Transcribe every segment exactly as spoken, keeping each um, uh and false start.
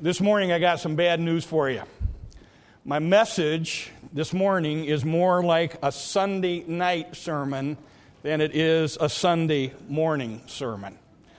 This morning I got some bad news for you. My message this morning is more like a Sunday night sermon than it is a Sunday morning sermon.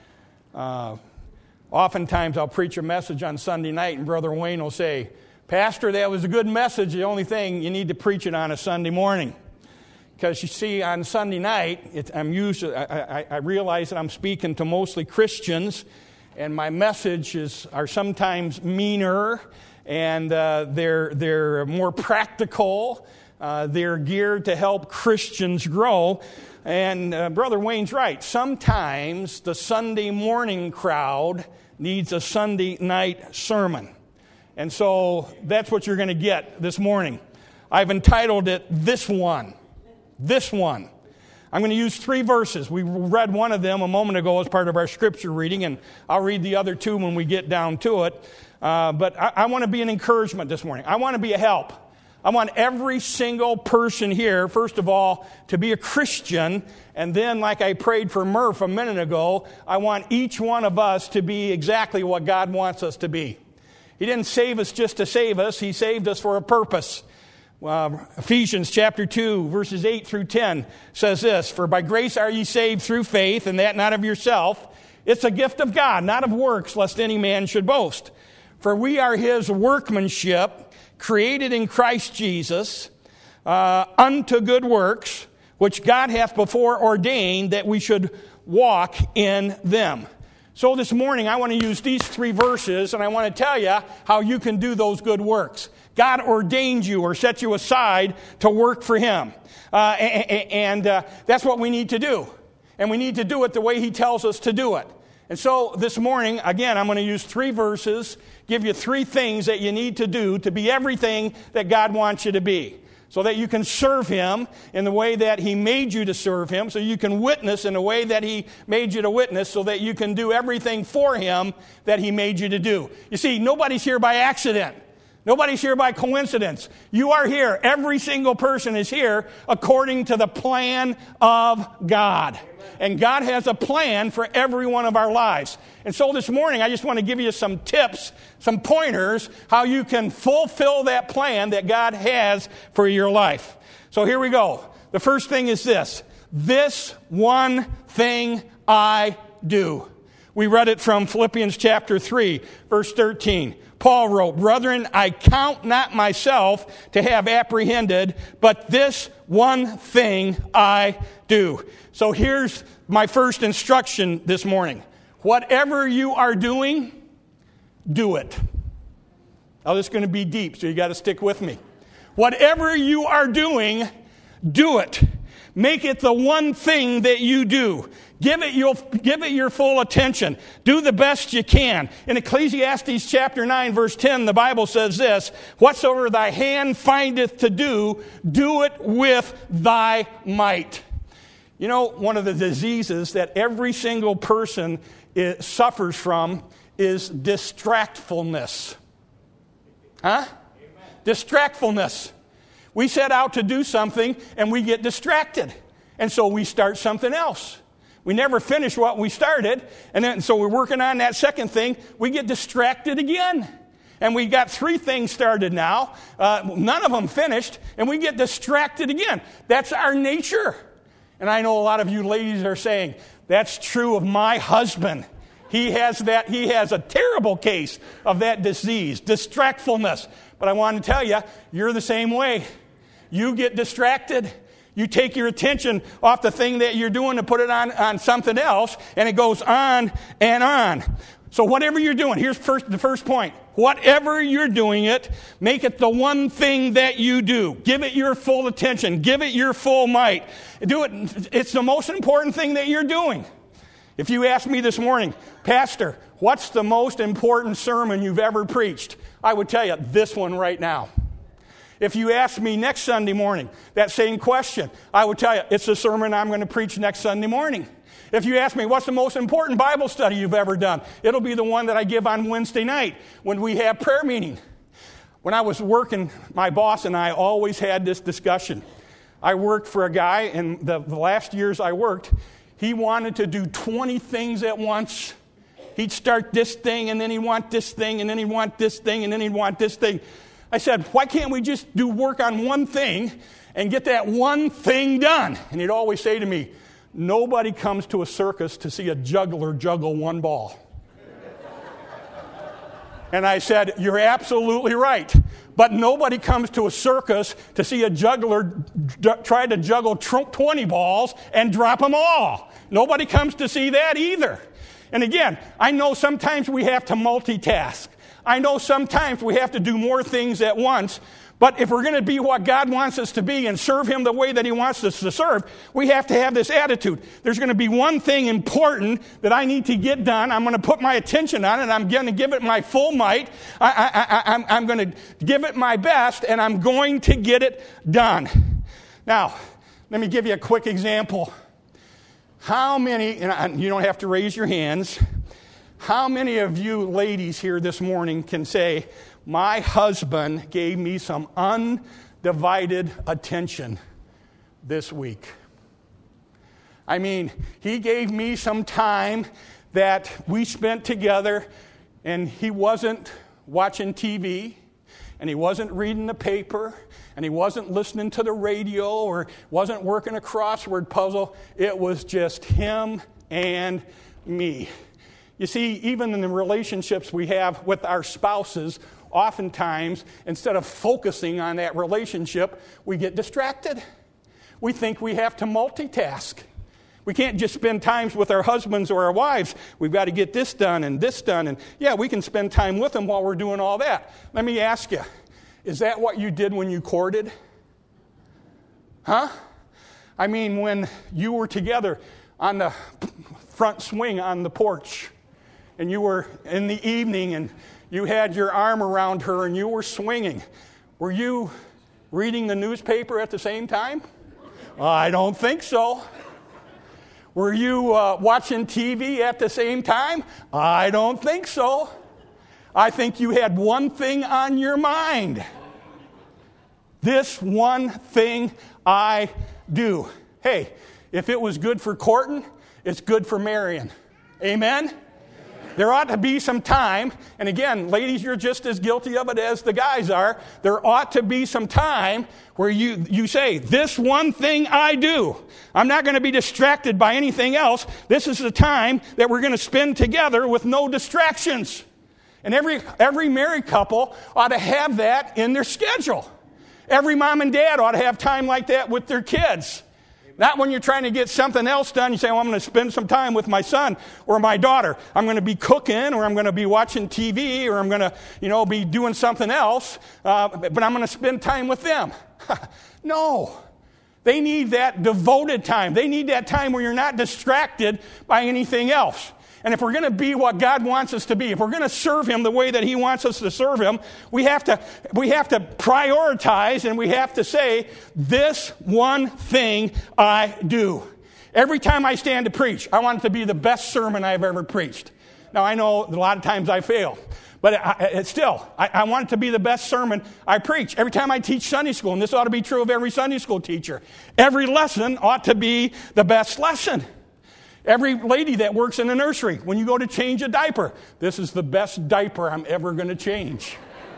Uh, oftentimes I'll preach a message on Sunday night and Brother Wayne will say, "Pastor, that was a good message. The only thing, you need to preach it on a Sunday morning." Because you see, on Sunday night, it, I'm usually, I, I, I realize that I'm speaking to mostly Christians, and my messages are sometimes meaner, and uh, they're they're more practical. Uh, they're geared to help Christians grow. And uh, Brother Wayne's right. Sometimes the Sunday morning crowd needs a Sunday night sermon. And so that's what you're going to get this morning. I've entitled it, This One. This One. I'm going to use three verses. We read one of them a moment ago as part of our scripture reading, and I'll read the other two when we get down to it. Uh, but I, I want to be an encouragement this morning. I want to be a help. I want every single person here, first of all, to be a Christian, and then, like I prayed for Murph a minute ago, I want each one of us to be exactly what God wants us to be. He didn't save us just to save us. He saved us for a purpose. Uh, Ephesians chapter two, verses eight through ten says this, "For by grace are ye saved through faith, and that not of yourself. It's a gift of God, not of works, lest any man should boast. For we are his workmanship, created in Christ Jesus, uh, unto good works, which God hath before ordained that we should walk in them." So this morning I want to use these three verses, and I want to tell you how you can do those good works. God ordained you or set you aside to work for Him. Uh, and and uh, that's what we need to do. And we need to do it the way He tells us to do it. And so this morning, again, I'm going to use three verses, give you three things that you need to do to be everything that God wants you to be, so that you can serve Him in the way that He made you to serve Him, so you can witness in the way that He made you to witness, so that you can do everything for Him that He made you to do. You see, nobody's here by accident. Nobody's here by coincidence. You are here. Every single person is here according to the plan of God. And God has a plan for every one of our lives. And so this morning, I just want to give you some tips, some pointers, how you can fulfill that plan that God has for your life. So here we go. The first thing is this. This one thing I do. We read it from Philippians chapter three, verse thirteen. Paul wrote, "Brethren, I count not myself to have apprehended, but this one thing I do." So here's my first instruction this morning. Whatever you are doing, do it. Now, this is going to be deep, so you got to stick with me. Whatever you are doing, do it. Make it the one thing that you do. Give it your, give it your full attention. Do the best you can. In Ecclesiastes chapter nine, verse ten, the Bible says this, "Whatsoever thy hand findeth to do, do it with thy might." You know, one of the diseases that every single person is, suffers from is distractfulness. Huh? Amen. Distractfulness. We set out to do something and we get distracted. And so we start something else. We never finish what we started. And then so we're working on that second thing. We get distracted again. And we got three things started now. Uh, none of them finished. And we get distracted again. That's our nature. And I know a lot of you ladies are saying, "That's true of my husband. He has that. He has a terrible case of that disease, distractfulness." But I want to tell you, you're the same way. You get distracted. You take your attention off the thing that you're doing to put it on, on something else, and it goes on and on. So whatever you're doing, here's first, the first point. Whatever you're doing it, make it the one thing that you do. Give it your full attention. Give it your full might. Do it. It's the most important thing that you're doing. If you ask me this morning, "Pastor, what's the most important sermon you've ever preached?" I would tell you, this one right now. If you ask me next Sunday morning that same question, I would tell you, it's the sermon I'm going to preach next Sunday morning. If you ask me, what's the most important Bible study you've ever done? It'll be the one that I give on Wednesday night when we have prayer meeting. When I was working, my boss and I always had this discussion. I worked for a guy, and the, the last years I worked, he wanted to do twenty things at once, He'd start this thing, and then he'd want this thing, and then he'd want this thing, and then he'd want this thing. I said, why can't we just do work on one thing and get that one thing done? And he'd always say to me, nobody comes to a circus to see a juggler juggle one ball. And I said, you're absolutely right. But nobody comes to a circus to see a juggler d- try to juggle twenty balls and drop them all. Nobody comes to see that either. And again, I know sometimes we have to multitask. I know sometimes we have to do more things at once. But if we're going to be what God wants us to be and serve Him the way that He wants us to serve, we have to have this attitude. There's going to be one thing important that I need to get done. I'm going to put my attention on it. I'm going to give it my full might. I, I, I, I'm, I'm going to give it my best, and I'm going to get it done. Now, let me give you a quick example. How many, and you don't have to raise your hands, how many of you ladies here this morning can say, my husband gave me some undivided attention this week? I mean, he gave me some time that we spent together, and he wasn't watching T V, and he wasn't reading the paper, and he wasn't listening to the radio, or wasn't working a crossword puzzle. It was just him and me. You see, even in the relationships we have with our spouses, oftentimes, instead of focusing on that relationship, we get distracted. We think we have to multitask. We can't just spend time with our husbands or our wives. We've got to get this done and this done. And yeah, we can spend time with them while we're doing all that. Let me ask you, is that what you did when you courted? Huh? I mean, when you were together on the front swing on the porch, and you were in the evening, and you had your arm around her and you were swinging. Were you reading the newspaper at the same time? I don't think so. Were you uh, watching T V at the same time? I don't think so. I think you had one thing on your mind. This one thing I do. Hey, if it was good for courting, it's good for marrying. Amen? There ought to be some time, and again, ladies, you're just as guilty of it as the guys are. There ought to be some time where you, you say, this one thing I do. I'm not going to be distracted by anything else. This is the time that we're going to spend together with no distractions. And every, every married couple ought to have that in their schedule. Every mom and dad ought to have time like that with their kids. Not when you're trying to get something else done. You say, well, I'm going to spend some time with my son or my daughter. I'm going to be cooking, or I'm going to be watching T V, or I'm going to, you know, be doing something else. Uh, but I'm going to spend time with them. No. They need that devoted time. They need that time where you're not distracted by anything else. And if we're going to be what God wants us to be, if we're going to serve Him the way that He wants us to serve Him, we have to we have to prioritize, and we have to say, this one thing I do. Every time I stand to preach, I want it to be the best sermon I've ever preached. Now, I know a lot of times I fail, but it, it still, I, I want it to be the best sermon I preach. Every time I teach Sunday school, and this ought to be true of every Sunday school teacher, every lesson ought to be the best lesson. Every lady that works in a nursery, when you go to change a diaper, this is the best diaper I'm ever going to change.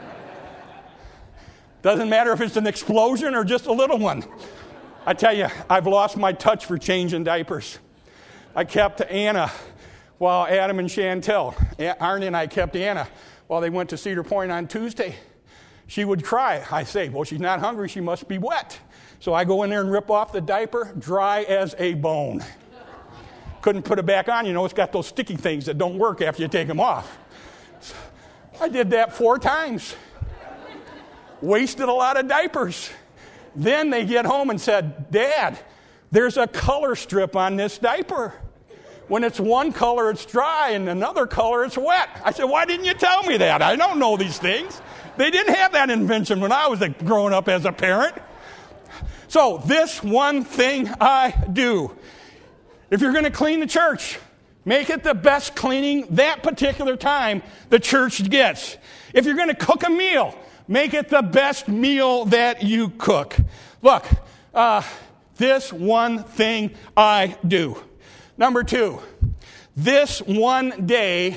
Doesn't matter if it's an explosion or just a little one. I tell you, I've lost my touch for changing diapers. I kept Anna while Adam and Chantel, Arnie and I kept Anna while they went to Cedar Point on Tuesday. She would cry. I say, well, she's not hungry, she must be wet. So I go in there and rip off the diaper, dry as a bone. Couldn't put it back on. You know, it's got those sticky things that don't work after you take them off. So I did that four times. Wasted a lot of diapers. Then they get home and said, Dad, there's a color strip on this diaper. When it's one color, it's dry, and another color, it's wet. I said, why didn't you tell me that? I don't know these things. They didn't have that invention when I was growing up as a parent. So this one thing I do. If you're going to clean the church, make it the best cleaning that particular time the church gets. If you're going to cook a meal, make it the best meal that you cook. Look, uh, this one thing I do. Number two, this one day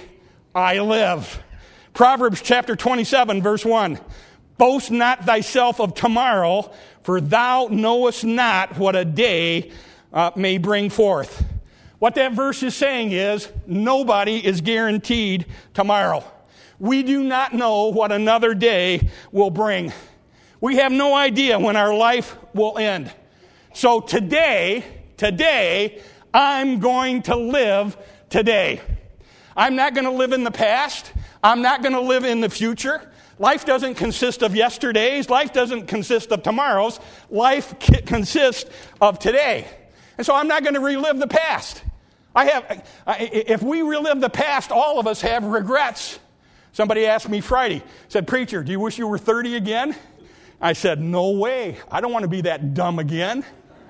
I live. Proverbs chapter twenty-seven, verse one. Boast not thyself of tomorrow, for thou knowest not what a day uh, may bring forth. What that verse is saying is, nobody is guaranteed tomorrow. We do not know what another day will bring. We have no idea when our life will end. So today, today, I'm going to live today. I'm not going to live in the past. I'm not going to live in the future. Life doesn't consist of yesterdays. Life doesn't consist of tomorrows. Life consists of today. And so I'm not going to relive the past. I have, if we relive the past, all of us have regrets. Somebody asked me Friday, said, "Preacher, do you wish you were thirty again?" I said, "No way. I don't want to be that dumb again.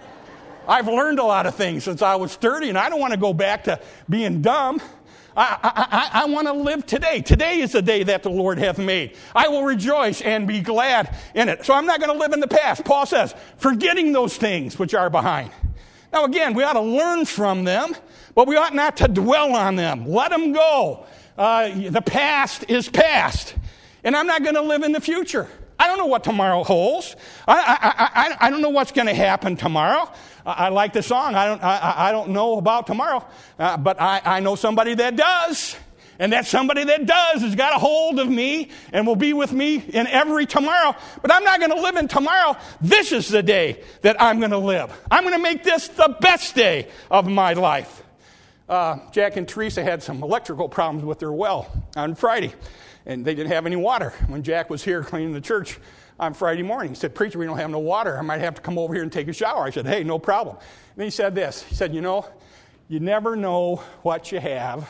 I've learned a lot of things since I was thirty, and I don't want to go back to being dumb. I, I, I, I want to live today. Today is the day that the Lord hath made. I will rejoice and be glad in it." So I'm not going to live in the past. Paul says, forgetting those things which are behind. Now again, we ought to learn from them, but we ought not to dwell on them. Let them go. Uh, the past is past. And I'm not going to live in the future. I don't know what tomorrow holds. I, I, I, I don't know what's going to happen tomorrow. I, I like the song. I don't, I, I don't know about tomorrow, uh, but I, I know somebody that does. And that somebody that does has got a hold of me and will be with me in every tomorrow. But I'm not going to live in tomorrow. This is the day that I'm going to live. I'm going to make this the best day of my life. Uh, Jack and Teresa had some electrical problems with their well on Friday, and they didn't have any water. When Jack was here cleaning the church on Friday morning, he said, "Preacher, we don't have no water. I might have to come over here and take a shower." I said, "Hey, no problem." And then he said this. He said, "You know, you never know what you have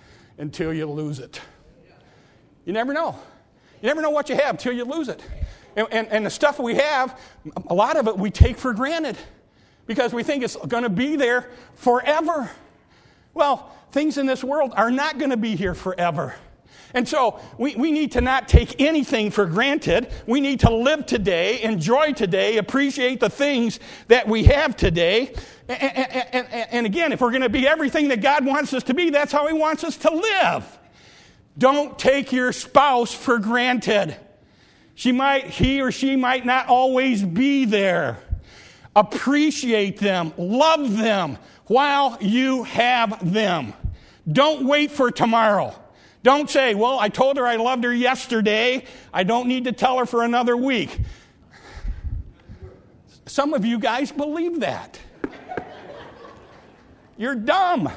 until you lose it." You never know. You never know what you have until you lose it. And, and, and the stuff we have, a lot of it we take for granted because we think it's going to be there forever. Well, things in this world are not going to be here forever. And so we, we need to not take anything for granted. We need to live today, enjoy today, appreciate the things that we have today. And, and, and, and again, if we're going to be everything that God wants us to be, that's how He wants us to live. Don't take your spouse for granted. She might, he or she might not always be there. Appreciate them, love them while you have them. Don't wait for tomorrow. Don't say, "Well, I told her I loved her yesterday. I don't need to tell her for another week." Some of you guys believe that. You're dumb.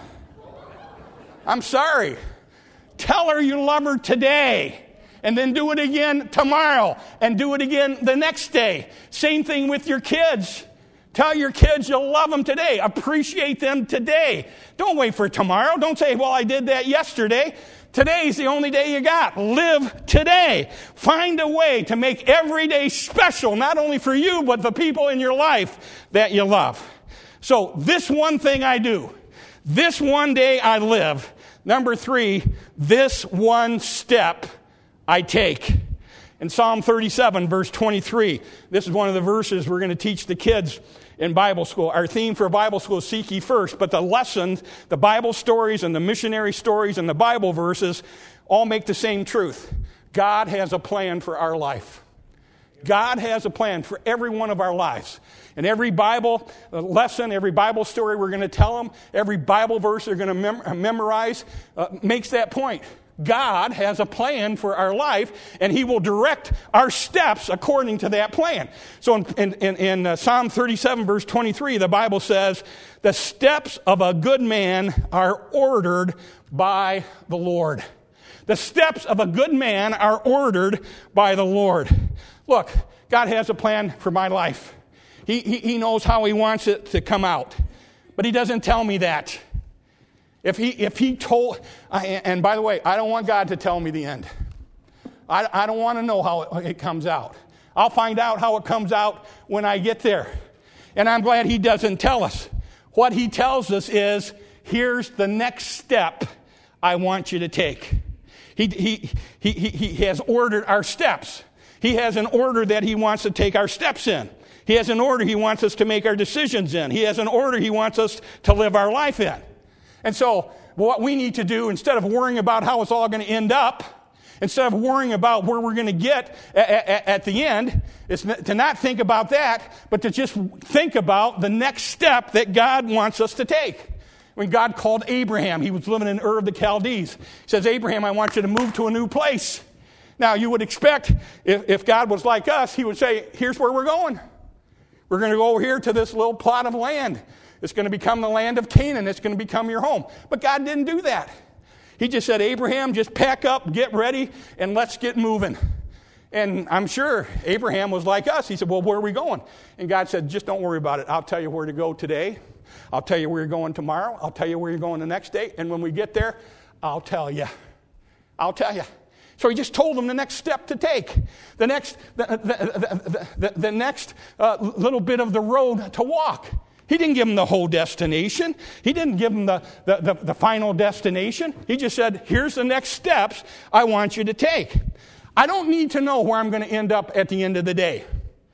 I'm sorry. Tell her you love her today, and then do it again tomorrow, and do it again the next day. Same thing with your kids. Tell your kids you'll love them today. Appreciate them today. Don't wait for tomorrow. Don't say, "Well, I did that yesterday." Today's the only day you got. Live today. Find a way to make every day special, not only for you, but the people in your life that you love. So this one thing I do, this one day I live. Number three, this one step I take. In Psalm thirty-seven, verse twenty-three, this is one of the verses we're going to teach the kids in Bible school. Our theme for Bible school is Seek Ye First, but the lessons, the Bible stories and the missionary stories and the Bible verses all make the same truth. God has a plan for our life. God has a plan for every one of our lives. And every Bible lesson, every Bible story we're going to tell them, every Bible verse they're going to mem- memorize uh, makes that point. God has a plan for our life, and He will direct our steps according to that plan. So in, in, in, in uh, Psalm thirty-seven, verse twenty-three, the Bible says, "The steps of a good man are ordered by the Lord." The steps of a good man are ordered by the Lord. Look, God has a plan for my life. He, he, he knows how He wants it to come out. But He doesn't tell me that. If he if he told, and by the way, I don't want God to tell me the end. I, I don't want to know how it, it comes out. I'll find out how it comes out when I get there. And I'm glad He doesn't tell us. What He tells us is, here's the next step I want you to take. He, he, he, he, he has ordered our steps. He has an order that He wants to take our steps in. He has an order He wants us to make our decisions in. He has an order He wants us to live our life in. And so what we need to do, instead of worrying about how it's all going to end up, instead of worrying about where we're going to get at, at, at the end, is to not think about that, but to just think about the next step that God wants us to take. When God called Abraham, he was living in Ur of the Chaldees. He says, Abraham, I want you to move to a new place. Now, you would expect, if, if God was like us, he would say, here's where we're going. We're going to go over here to this little plot of land. It's going to become the land of Canaan. It's going to become your home. But God didn't do that. He just said, Abraham, just pack up, get ready, and let's get moving. And I'm sure Abraham was like us. He said, well, where are we going? And God said, just don't worry about it. I'll tell you where to go today. I'll tell you where you're going tomorrow. I'll tell you where you're going the next day. And when we get there, I'll tell you. I'll tell you. So he just told them the next step to take, the next, the, the, the, the, the next uh, little bit of the road to walk. He didn't give them the whole destination. He didn't give them the, the, the, the final destination. He just said, here's the next steps I want you to take. I don't need to know where I'm going to end up at the end of the day.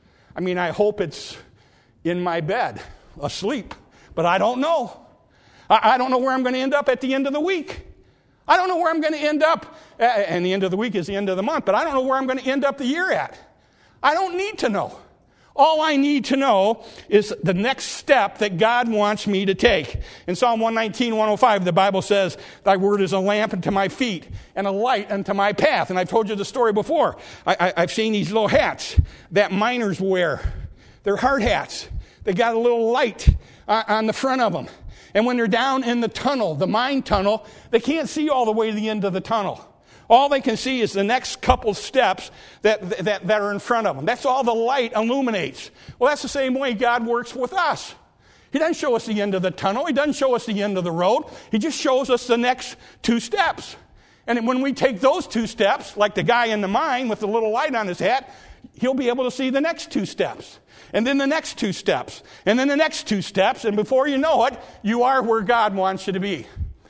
I mean, I hope it's in my bed, asleep, but I don't know. I, I don't know where I'm going to end up at the end of the week. I don't know where I'm going to end up, and the end of the week is the end of the month, but I don't know where I'm going to end up the year at. I don't need to know. All I need to know is the next step that God wants me to take. In Psalm one nineteen, one oh five, the Bible says, thy word is a lamp unto my feet and a light unto my path. And I've told you the story before. I, I, I've seen these little hats that miners wear. They're hard hats. They got a little light uh, on the front of them. And when they're down in the tunnel, the mine tunnel, they can't see all the way to the end of the tunnel. All they can see is the next couple steps that, that, that are in front of them. That's all the light illuminates. Well, that's the same way God works with us. He doesn't show us the end of the tunnel. He doesn't show us the end of the road. He just shows us the next two steps. And when we take those two steps, like the guy in the mine with the little light on his hat, he'll be able to see the next two steps. And then the next two steps. And then the next two steps. And before you know it, you are where God wants you to be.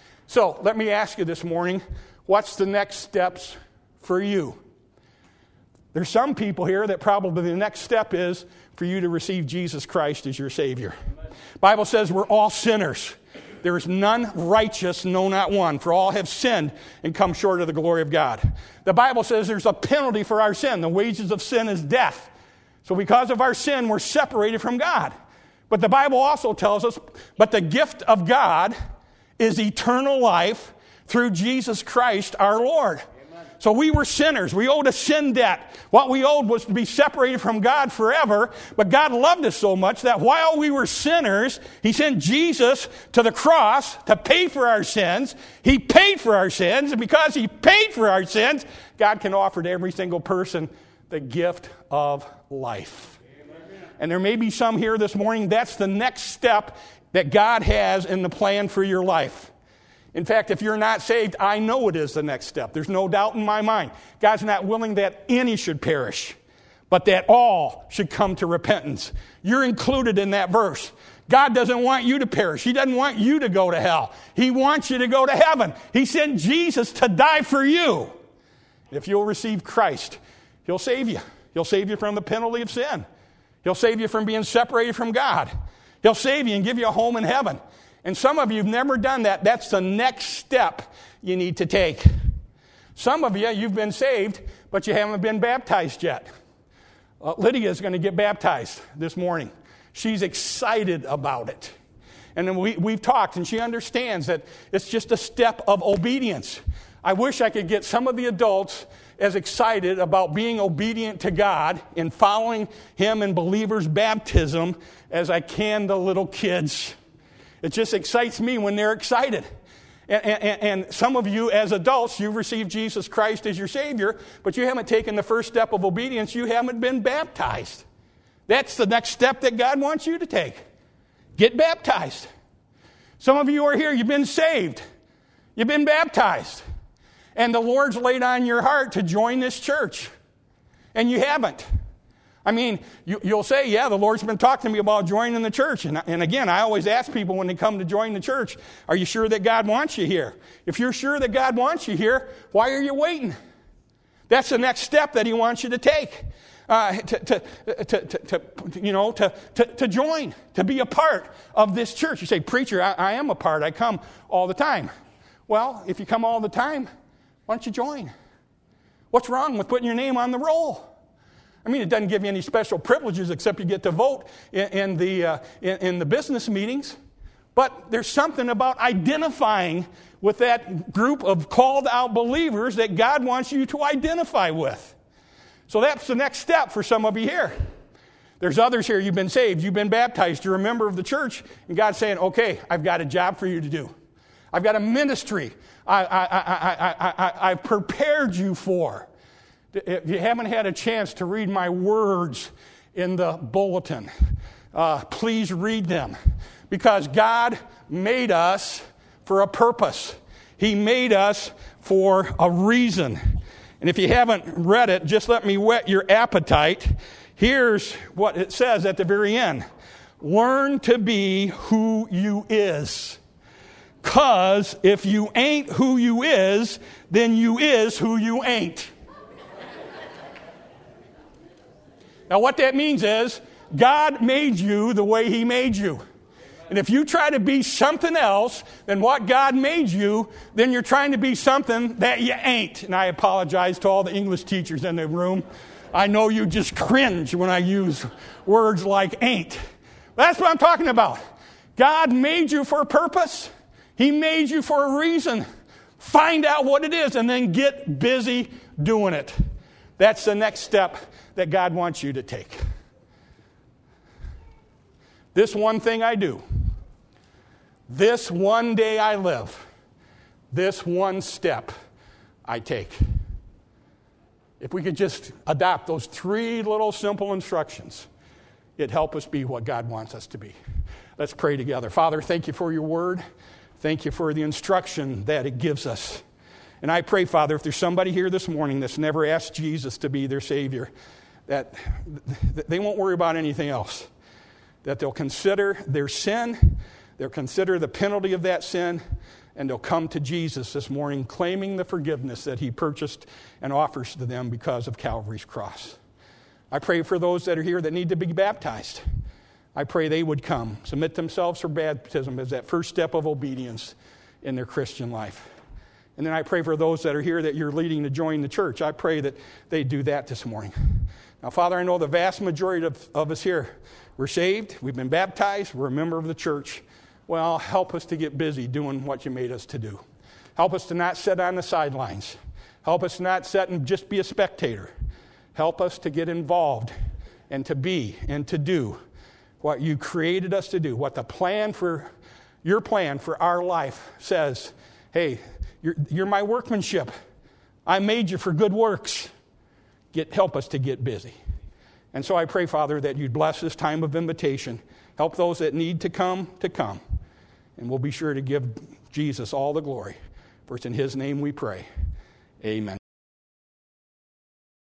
So let me ask you this morning, what's the next steps for you? There's some people here that probably the next step is for you to receive Jesus Christ as your Savior. The Bible says we're all sinners. There is none righteous, no, not one. For all have sinned and come short of the glory of God. The Bible says there's a penalty for our sin. The wages of sin is death. So because of our sin, we're separated from God. But the Bible also tells us, but the gift of God is eternal life through Jesus Christ our Lord. Amen. So we were sinners. We owed a sin debt. What we owed was to be separated from God forever. But God loved us so much that while we were sinners, He sent Jesus to the cross to pay for our sins. He paid for our sins. And because He paid for our sins, God can offer to every single person the gift of life. Amen. And there may be some here this morning, that's the next step that God has in the plan for your life. In fact, if you're not saved, I know it is the next step. There's no doubt in my mind. God's not willing that any should perish, but that all should come to repentance. You're included in that verse. God doesn't want you to perish. He doesn't want you to go to hell. He wants you to go to heaven. He sent Jesus to die for you. If you'll receive Christ, He'll save you. He'll save you from the penalty of sin. He'll save you from being separated from God. He'll save you and give you a home in heaven. And some of you have never done that. That's the next step you need to take. Some of you, you've been saved, but you haven't been baptized yet. Uh, Lydia is going to get baptized this morning. She's excited about it. And then we, we've talked, and she understands that it's just a step of obedience. I wish I could get some of the adults as excited about being obedient to God and following Him in believers' baptism as I can the little kids. It just excites me when they're excited. And, and, and some of you as adults, you've received Jesus Christ as your Savior, but you haven't taken the first step of obedience. You haven't been baptized. That's the next step that God wants you to take. Get baptized. Some of you are here, you've been saved. You've been baptized. And the Lord's laid on your heart to join this church. And you haven't. I mean, you, you'll say, yeah, the Lord's been talking to me about joining the church. And, and again, I always ask people when they come to join the church, are you sure that God wants you here? If you're sure that God wants you here, why are you waiting? That's the next step that He wants you to take. Uh, to, to, to, to, to, you know, to, to, to join, to be a part of this church. You say, preacher, I, I am a part. I come all the time. Well, if you come all the time, why don't you join? What's wrong with putting your name on the roll? I mean, it doesn't give you any special privileges except you get to vote in, in, the, uh, in, in the business meetings. But there's something about identifying with that group of called out believers that God wants you to identify with. So that's the next step for some of you here. There's others here, you've been saved, you've been baptized, you're a member of the church, and God's saying, okay, I've got a job for you to do. I've got a ministry I, I, I, I, I, I, I've prepared you for. If you haven't had a chance to read my words in the bulletin, uh, please read them. Because God made us for a purpose. He made us for a reason. And if you haven't read it, just let me whet your appetite. Here's what it says at the very end. Learn to be who you is. Because if you ain't who you is, then you is who you ain't. Now what that means is, God made you the way He made you. And if you try to be something else than what God made you, then you're trying to be something that you ain't. And I apologize to all the English teachers in the room. I know you just cringe when I use words like ain't. That's what I'm talking about. God made you for a purpose. He made you for a reason. Find out what it is and then get busy doing it. That's the next step that God wants you to take. This one thing I do, this one day I live, this one step I take. If we could just adopt those three little simple instructions, it'd help us be what God wants us to be. Let's pray together. Father, thank you for your word. Thank you for the instruction that it gives us. And I pray, Father, if there's somebody here this morning that's never asked Jesus to be their Savior, that they won't worry about anything else. That they'll consider their sin, they'll consider the penalty of that sin, and they'll come to Jesus this morning claiming the forgiveness that He purchased and offers to them because of Calvary's cross. I pray for those that are here that need to be baptized. I pray they would come, submit themselves for baptism as that first step of obedience in their Christian life. And then I pray for those that are here that you're leading to join the church. I pray that they do that this morning. Now, Father, I know the vast majority of, of us here, we're saved, we've been baptized, we're a member of the church. Well, help us to get busy doing what you made us to do. Help us to not sit on the sidelines. Help us not sit and just be a spectator. Help us to get involved and to be and to do what you created us to do, what the plan for, your plan for our life says. Hey, you're, you're my workmanship. I made you for good works. Get, help us to get busy. And so I pray, Father, that you'd bless this time of invitation. Help those that need to come to come. And we'll be sure to give Jesus all the glory. For it's in His name we pray. Amen.